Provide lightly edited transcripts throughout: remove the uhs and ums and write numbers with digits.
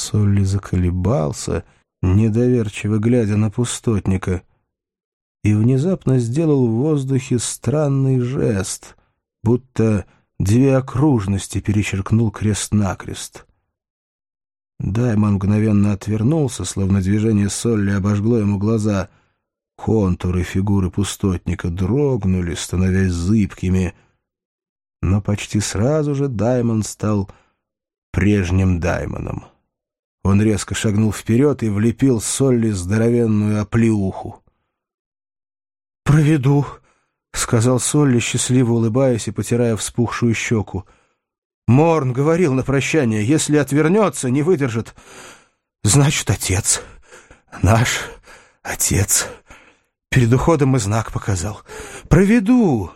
Солли заколебался, недоверчиво глядя на пустотника, и внезапно сделал в воздухе странный жест, будто две окружности перечеркнул крест-накрест. Даймон мгновенно отвернулся, словно движение Солли обожгло ему глаза. Контуры фигуры пустотника дрогнули, становясь зыбкими. Но почти сразу же Даймон стал прежним Даймоном. Он резко шагнул вперед и влепил Солли здоровенную оплеуху. «Проведу», — сказал Солли, счастливо улыбаясь и потирая вспухшую щеку. «Морн говорил на прощание, если отвернется, не выдержит. Значит, отец. Наш отец. Перед уходом и знак показал. Проведу».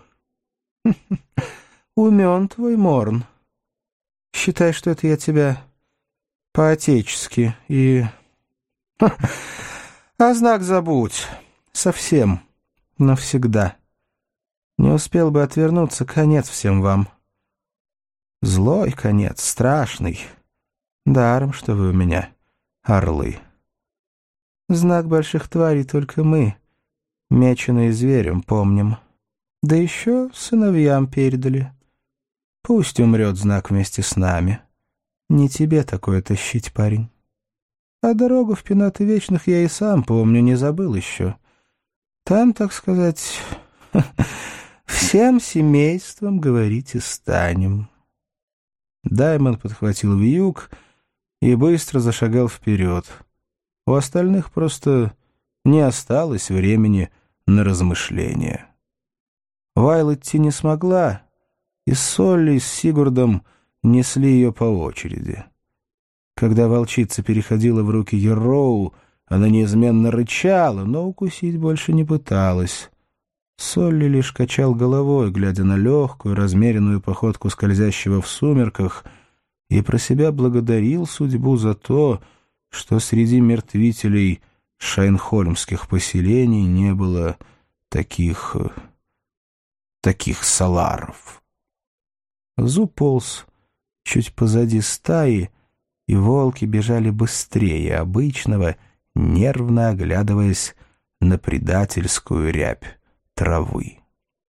«Умен твой, Морн. Считай, что это я тебя по-отечески и... А знак забудь. Совсем. Навсегда. Не успел бы отвернуться, конец всем вам. Злой конец, страшный. Даром, что вы у меня орлы. Знак больших тварей только мы, меченые зверем, помним. Да еще сыновьям передали. Пусть умрет знак вместе с нами. Не тебе такое тащить, парень. А дорогу в пенаты вечных я и сам помню, не забыл еще. Там, так сказать, всем семейством говорить и станем». Даймон подхватил вьюг и быстро зашагал вперед. У остальных просто не осталось времени на размышления. Вайл идти не смогла, и Солли с Сигурдом несли ее по очереди. Когда волчица переходила в руки Ерроу, она неизменно рычала, но укусить больше не пыталась. Солли лишь качал головой, глядя на легкую, размеренную походку скользящего в сумерках, и про себя благодарил судьбу за то, что среди мертвителей шайнхольмских поселений не было таких саларов. Зу полз чуть позади стаи, и волки бежали быстрее обычного, нервно оглядываясь на предательскую рябь травы.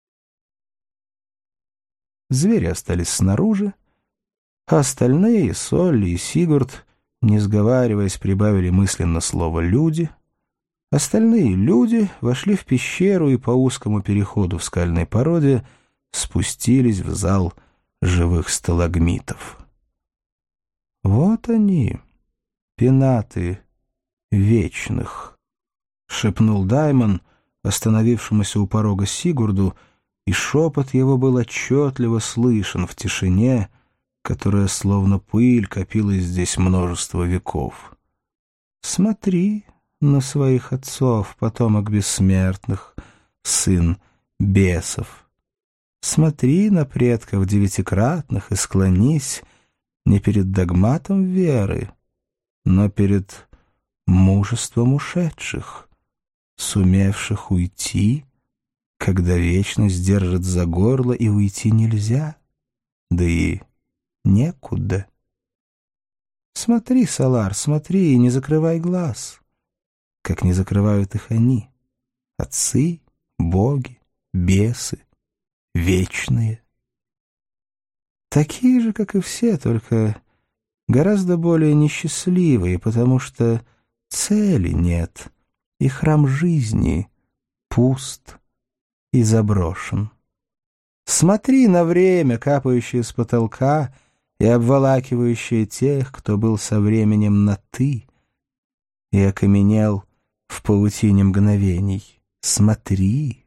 Звери остались снаружи, а остальные, Солли и Сигурд, не сговариваясь, прибавили мысленно слово «люди». Остальные люди вошли в пещеру и по узкому переходу в скальной породе спустились в зал живых сталагмитов. «Вот они, пенаты вечных», — шепнул Даймон остановившемуся у порога Сигурду, и шепот его был отчетливо слышен в тишине, которая словно пыль копилась здесь множество веков. «Смотри на своих отцов, потомок бессмертных, сын бесов. Смотри на предков девятикратных и склонись не перед догматом веры, но перед мужеством ушедших, сумевших уйти, когда вечность держит за горло, и уйти нельзя, да и некуда. Смотри, Салар, смотри, и не закрывай глаз, как не закрывают их они, отцы, боги, бесы, вечные. Такие же, как и все, только гораздо более несчастливые, потому что цели нет, и храм жизни пуст и заброшен. Смотри на время, капающее с потолка и обволакивающее тех, кто был со временем на «ты» и окаменел в паутине мгновений. Смотри.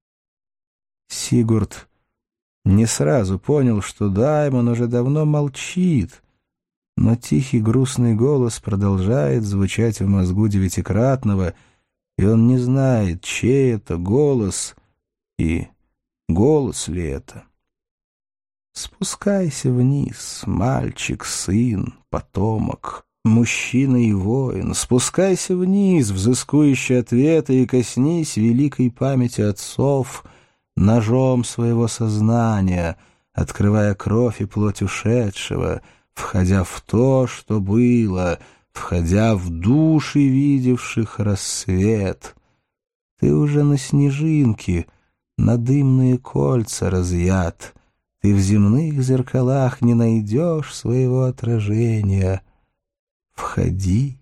Сигурд не сразу понял, что Даймон уже давно молчит, но тихий грустный голос продолжает звучать в мозгу девятикратного, и он не знает, чей это голос и голос ли это. Спускайся вниз, мальчик, сын, потомок, мужчина и воин, спускайся вниз, взыскующий ответы, и коснись великой памяти отцов ножом своего сознания, открывая кровь и плоть ушедшего, входя в то, что было, входя в души видевших рассвет. Ты уже на снежинке, на дымные кольца разъят. Ты в земных зеркалах не найдешь своего отражения. Входи.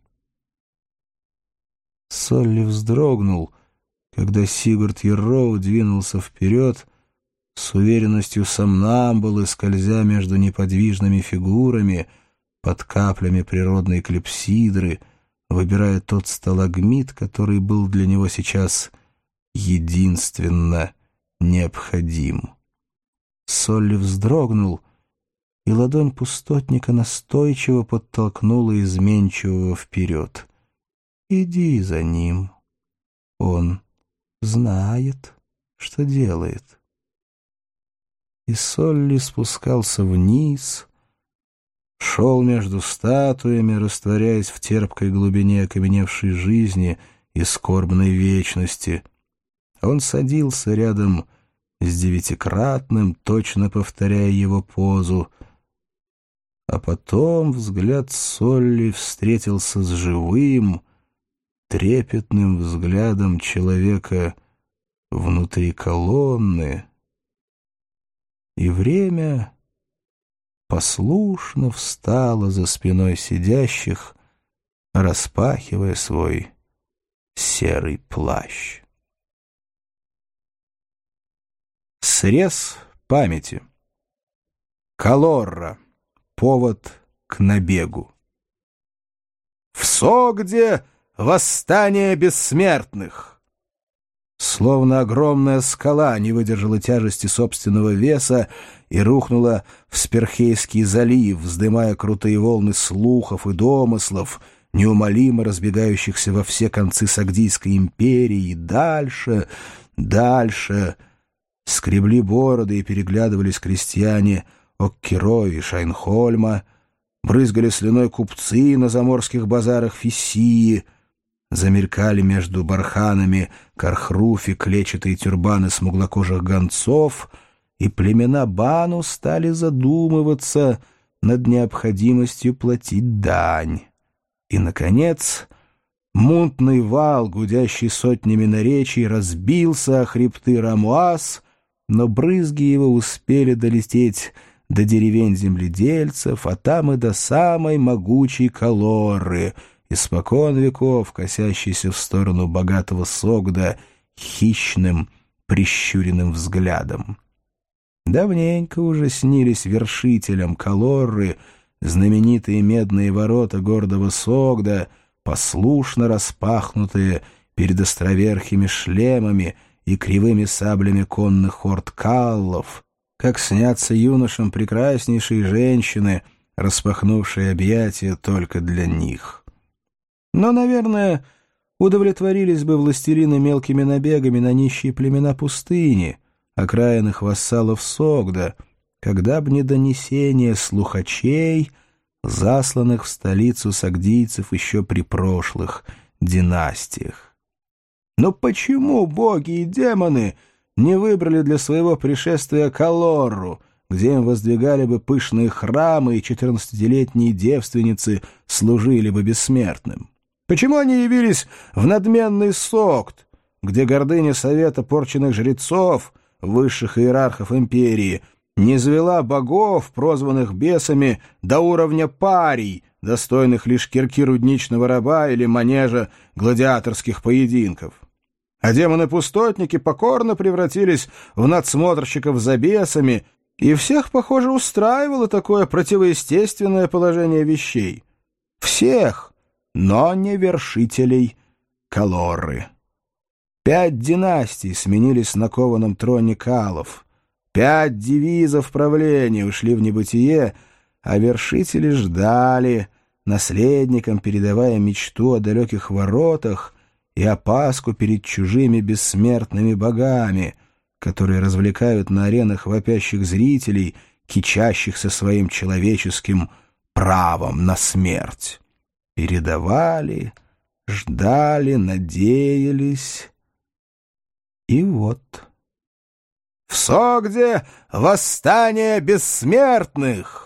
Солли вздрогнул, когда Сигурд Ярроу двинулся вперед, с уверенностью сомнамбулы, скользя между неподвижными фигурами, под каплями природной клепсидры, выбирая тот сталагмит, который был для него сейчас единственно необходим. Солли вздрогнул, и ладонь пустотника настойчиво подтолкнула изменчивого вперед. «Иди за ним. Он знает, что делает». И Солли спускался вниз, шел между статуями, растворяясь в терпкой глубине окаменевшей жизни и скорбной вечности. Он садился рядом с девятикратным, точно повторяя его позу, а потом взгляд Солли встретился с живым, трепетным взглядом человека внутри колонны, и время послушно встало за спиной сидящих, распахивая свой серый плащ. Срез памяти. Калорра. Повод к набегу. В Согде восстание бессмертных. Словно огромная скала не выдержала тяжести собственного веса и рухнула в Сперхейский залив, вздымая крутые волны слухов и домыслов, неумолимо разбегающихся во все концы Сагдийской империи, и дальше, дальше. Скребли бороды и переглядывались крестьяне Оккеро и Шайнхольма, брызгали слюной купцы на заморских базарах Фиссии, замелькали между барханами Кархруфи клетчатые тюрбаны смуглокожих гонцов, и племена Бану стали задумываться над необходимостью платить дань. И, наконец, мутный вал, гудящий сотнями наречий, разбился о хребты Рамуаз, но брызги его успели долететь до деревень земледельцев, а там и до самой могучей Калорры, испокон веков косящейся в сторону богатого Согда хищным прищуренным взглядом. Давненько уже снились вершителям Калорры знаменитые медные ворота гордого Согда, послушно распахнутые перед островерхими шлемами и кривыми саблями конных орд каллов, как снятся юношам прекраснейшие женщины, распахнувшие объятия только для них. Но, наверное, удовлетворились бы властелины мелкими набегами на нищие племена пустыни, окраинных вассалов Согда, когда б не донесение слухачей, засланных в столицу сагдийцев еще при прошлых династиях. Но почему боги и демоны не выбрали для своего пришествия Калорру, где им воздвигали бы пышные храмы и 14-летние девственницы служили бы бессмертным? Почему они явились в надменный Согд, где гордыня совета порченных жрецов, высших иерархов империи, не звела богов, прозванных бесами, до уровня парий, достойных лишь кирки рудничного раба или манежа гладиаторских поединков? А демоны-пустотники покорно превратились в надсмотрщиков за бесами, и всех, похоже, устраивало такое противоестественное положение вещей. Всех, но не вершителей Калорры. 5 династий сменились на кованом троне калов, 5 девизов правления ушли в небытие, а вершители ждали, наследникам передавая мечту о далеких воротах и опаску перед чужими бессмертными богами, которые развлекают на аренах вопящих зрителей, кичащихся своим человеческим правом на смерть. Передавали, ждали, надеялись. И вот. В Согде восстание бессмертных!